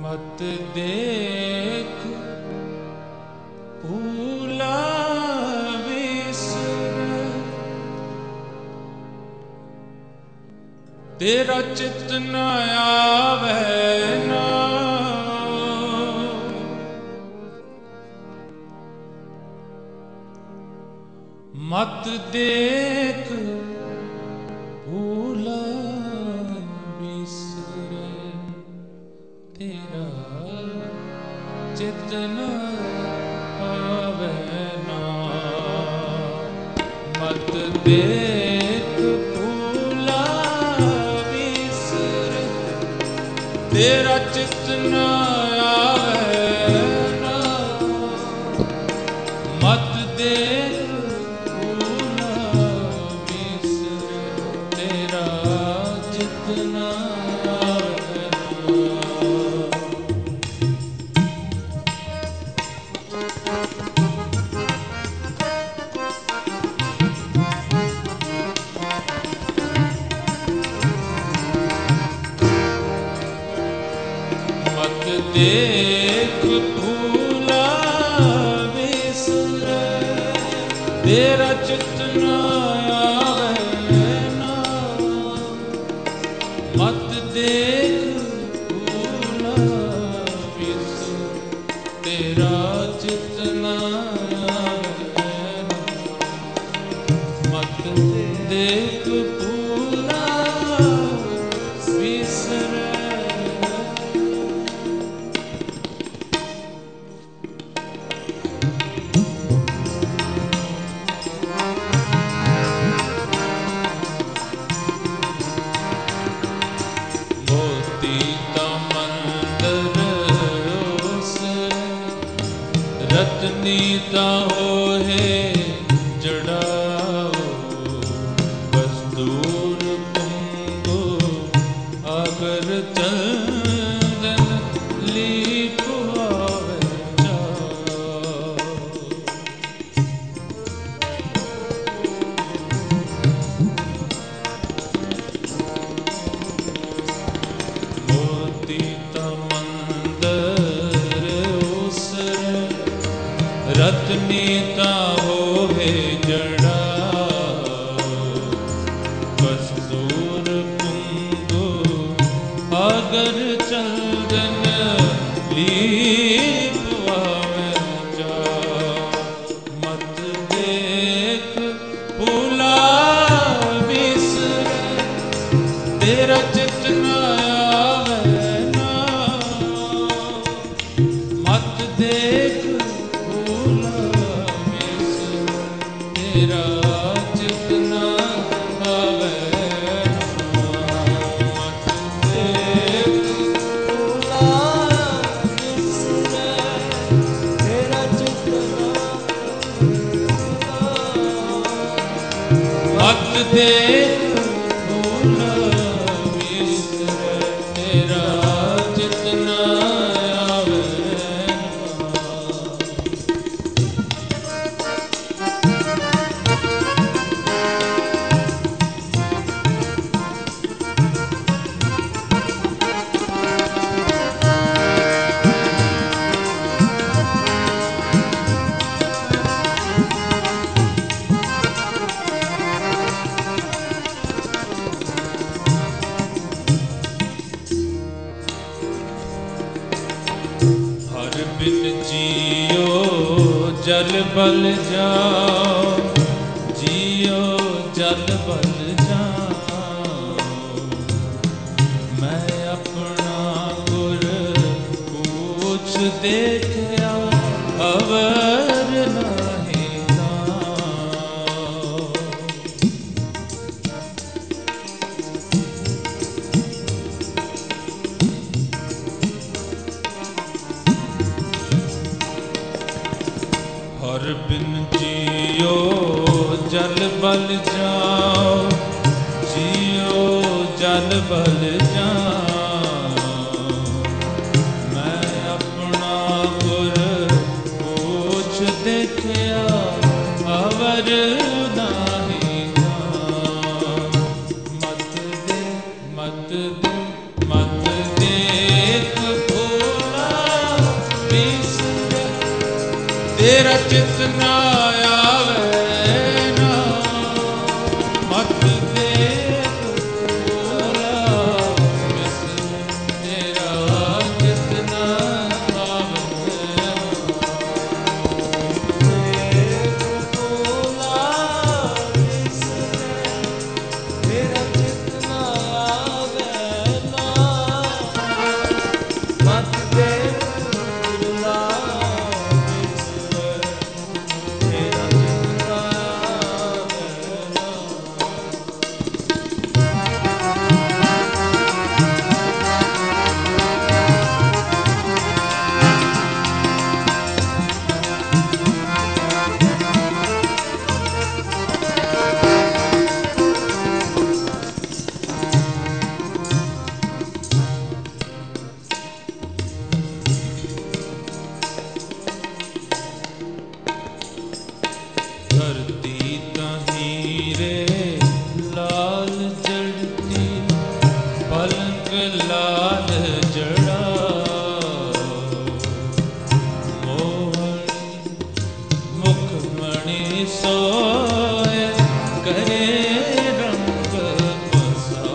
मत देख भूला विसर, तेरा चित न आवे ना। मत देख भूला विसर, तेरा चित न आवे ना। मत देख भूला विसर, तेरा चित न आवे ना। मत देख भूला विसर, तेरा चित न आवे ना। मत देख भूला विसर, तेरा चित न आवे ना। मत देख भूला विसर, तेरा चित न आवे ना। मत देख भूला विसर। रत्नीता हो है जड़ाओ, कस्तूर कुंगो अगर चंदन लीप आवे जाओ। मोती तमंदर उसर, रत्नीता हो है जड़ा, कस्तूर कुंगो अगर चंदन लीप आवे जाओ। मत देख भूला विसर, तेरा चित न आवे ना। मत देख भूला विसर, तेरा चित न आवे ना। मत देख भूला विसर, तेरा चित न आवे। मत देख भूला विसर, तेरा चित न आवे ना। हर बिन जियो जल बल जाओ, जियो जल बल जाओ। मैं अपना गुर पूछ देखया, अवर नहीं नाओ। हर बिन जियो जल बल जाओ, जियो जल बल जाओ। मैं अपना गुर पूछ देखया, अवर नाही नाओ। मत दे मत दे मत देख भूला तेरा चित न आवे ना, मत देख भूला बिसरे, तेरा चित न आवे ना, देख भूला बिसरे, तेरा चित न आवे ना, मत देख भूला बिसरे, तेरा चित न आवे ना। धरती तहीं रे लाल जड़ती, पलंग लाल जड़ा, मोहनी मुखमणि सोए करे रंग बसा।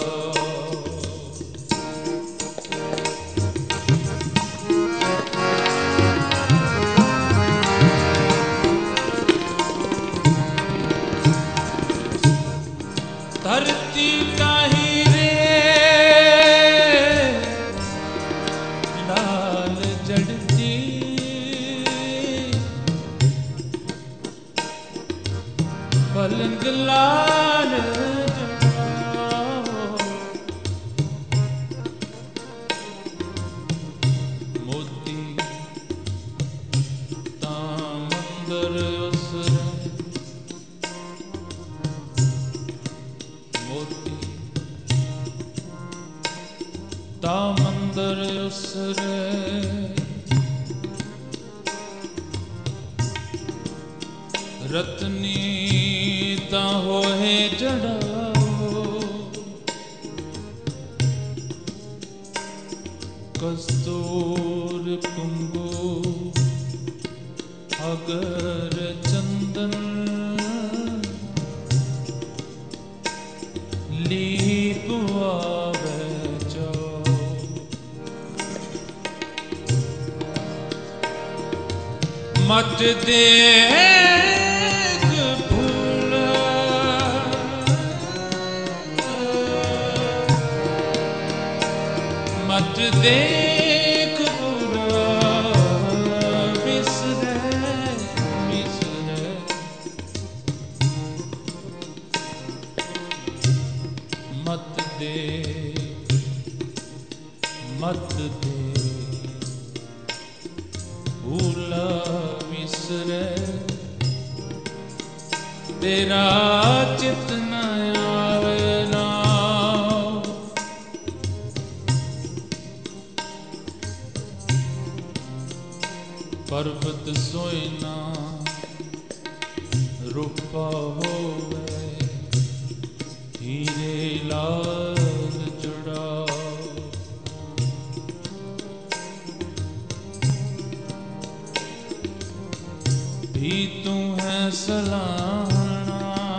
धरती ताहीं रे लाल जड़ती, पलंग लाल जड़ा, मोती तामंदर उसरे, मोती तामंदर उसरे, रत्नी ता होए जड़ाओ, कस्तूर कुंगू अगर चंदन, लीप आवे जाओ। मत देख भूला, मत देख भूला बिसरे, बिसरे, मत दे, मत दे भूला बिसरे, तेरा चित न आवे ना, पर्वत सोयना रूपा होवे, हीरे लाल जुड़ा, भी तू है सलाहना,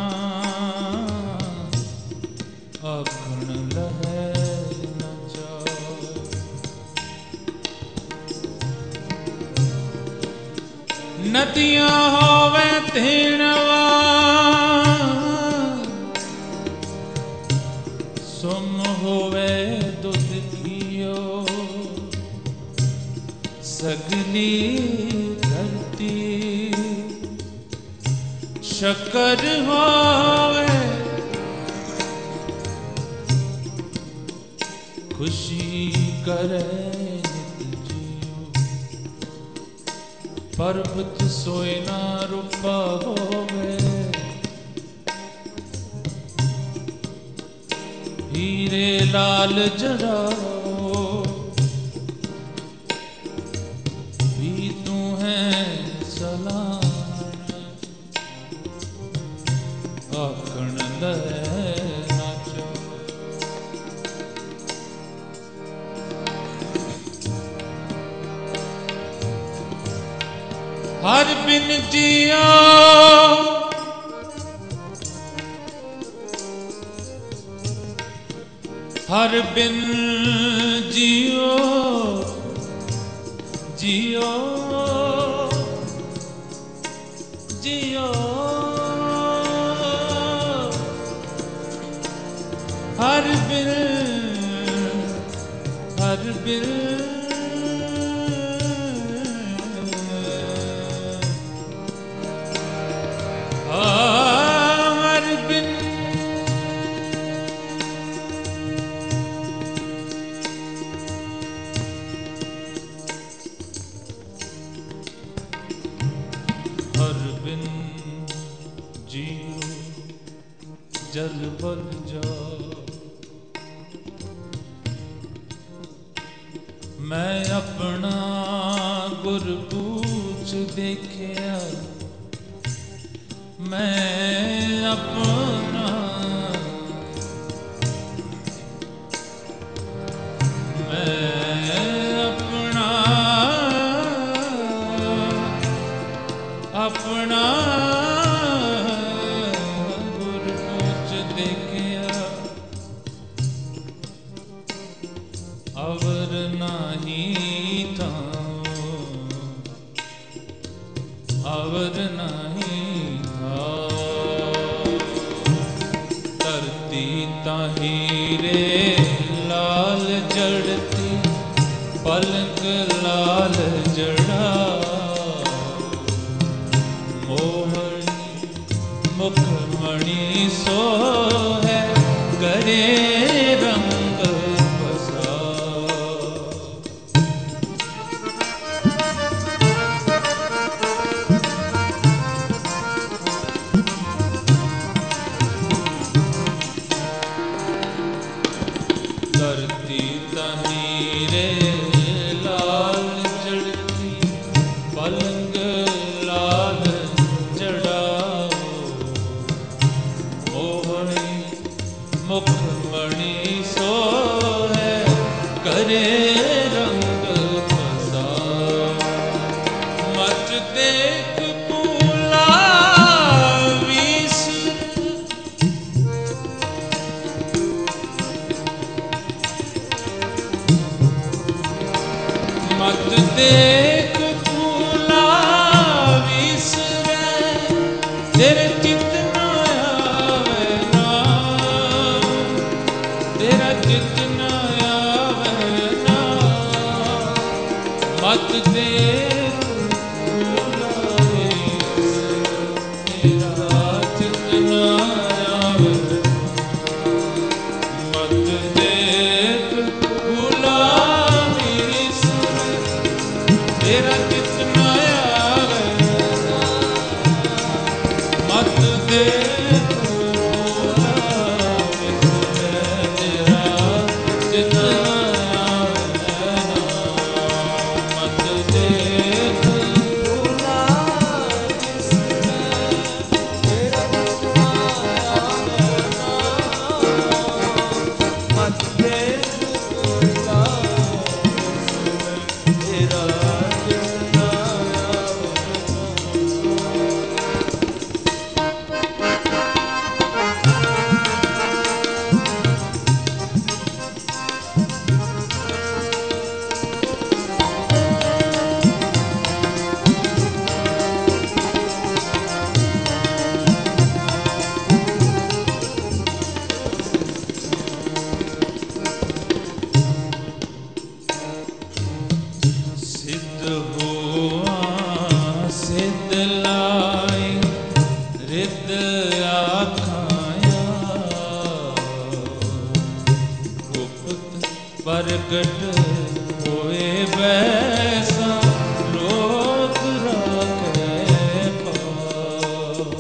आखण लहे न जाओ। नदियां होवे तेनवा, सुम होवे दुध घियो, सगली धरती शक्कर होवे, खुशी करे नित जियो, पर्वत सोयना रूपा होवे, हीरे लाल जड़ाओ, भी तू है सलाम, आखण लहे न जाओ। हर बिन जिया हर बिन जियो जियो जियो हर बिन हर बिन हर बिन हर बिन जियो जल बल जाओ मैं अपना गुर पूछ देखिया मैं अपना अपना गुर पूछ देखिया अवर नहीं था अवर नहीं था धरती ताहीरे लाल जड़ती पलक लाल जड़ा मोहनी मुखमणि सो है करे रंग बसा धरती तहीरे लाल जड़ती पलंग लाल जड़ाओ मोहनी मुखमणि सो है करे रंग बसा मच देख पूला वीस मत देख पूला विसरे तेरे चित न आवे नाम तेरा चित न आवे नाम मत देख पूला विसरे तेरा चित न आवे मत देख पूला तेरा कितना आवे मत दे प्रगट होए वैसा लोक राखे पाओ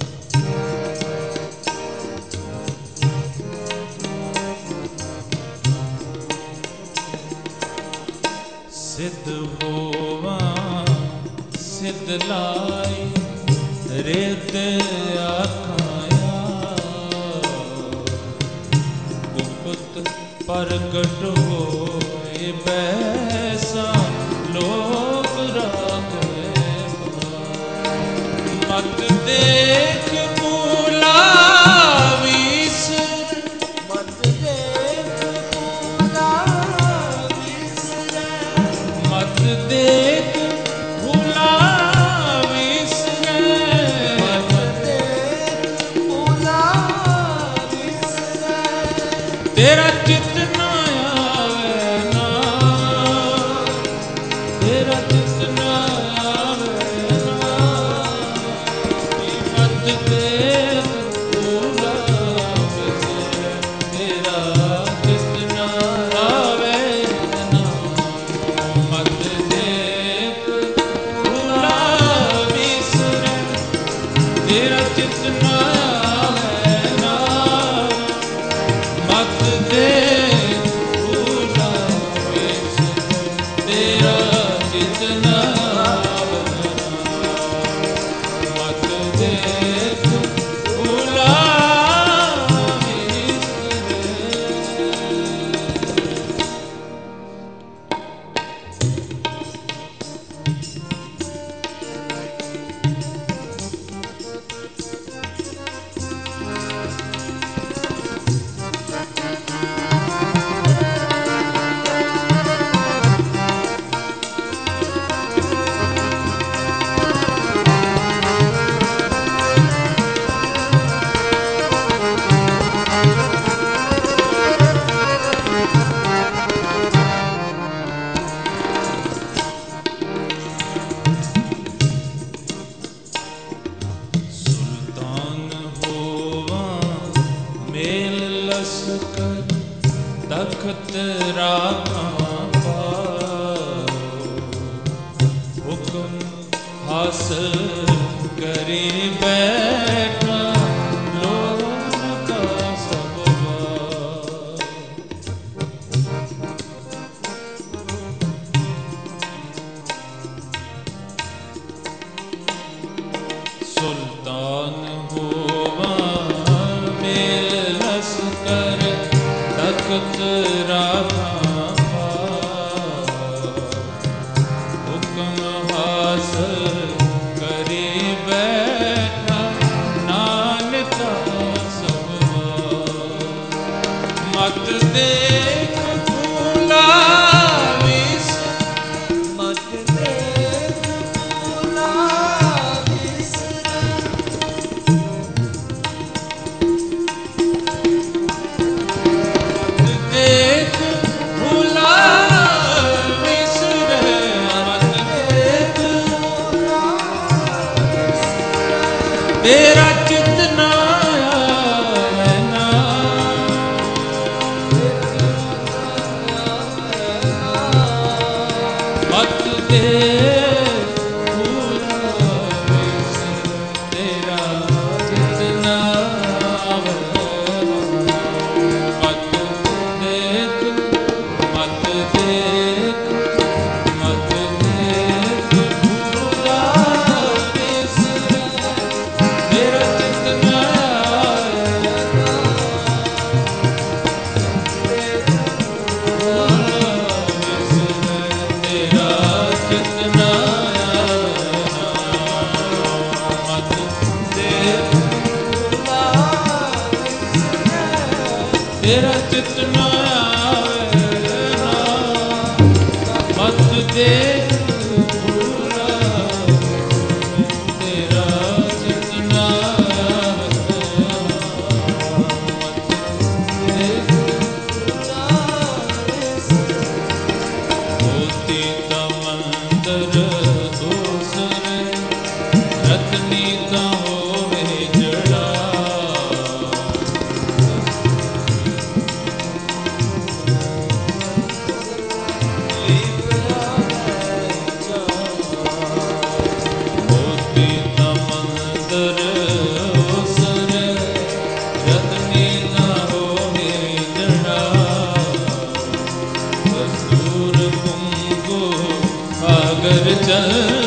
सिद्ध होवा सिद्ध लाई रिद आखाया गुप्त प्रगट होए वैसा लोक राखे पाओ हास करी बैठा लोन का सब भाई। सुल्तान हुआ मेल लश्कर तख्त रहा हुक्म हासिल करी बैठा नानका सब मत देख भूला विस मत देख भूला देख भूला विसर मत देख तेरा चित ना आवे ना मत देख भूला विसर तेरा चित ना आवे मत देख मत देख मत देख भूला विसर तेरा चित ना आवे तेरा चित ना मत देख तेरा चित ना आवे ना मत देख भूला तेरा चित ना आवे होती तमंदर दूसरे रत्नी का होवे जड़ा होती तमंदर दूसरे रत्नी का होवे जड़ा कस्तूर कुंगो सागर चल